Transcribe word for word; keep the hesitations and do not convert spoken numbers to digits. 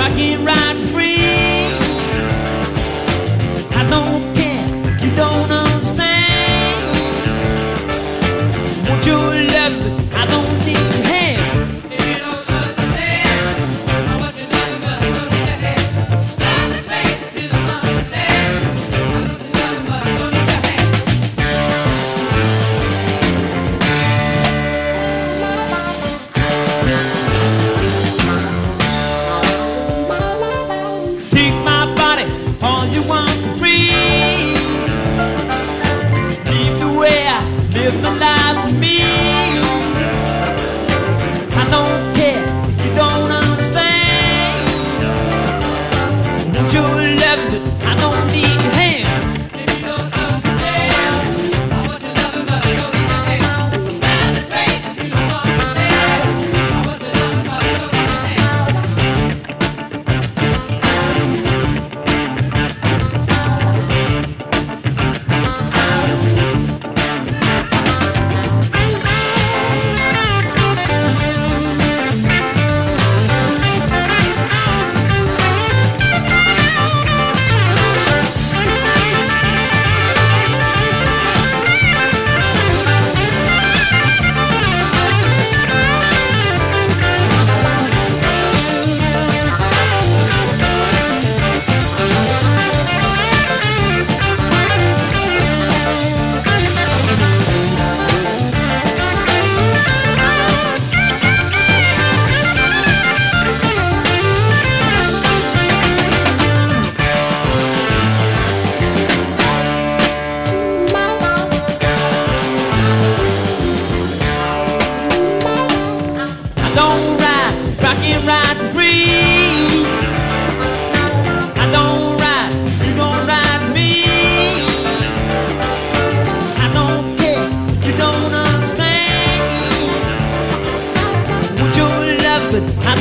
rocking right free. I don't care, you don't understand. Want your love, but I don't need your hand. If you don't understand, I want your love, but I don't need your hand. I'm the train if you don't understand. I want your love, but I don't need your hand. Take my body, all you want free. Leave the way I live my life to me. I don't care if you don't understand. Want your love, but I don't need your hand. If you don't understand, I want your love, but I don't need your hand. I'm the train if you don't understand. I want your love, but I don't need your hand. Don't ride, rockin' right free. I don't ride, you don't ride me. I don't care, you don't understand. Want your love, but I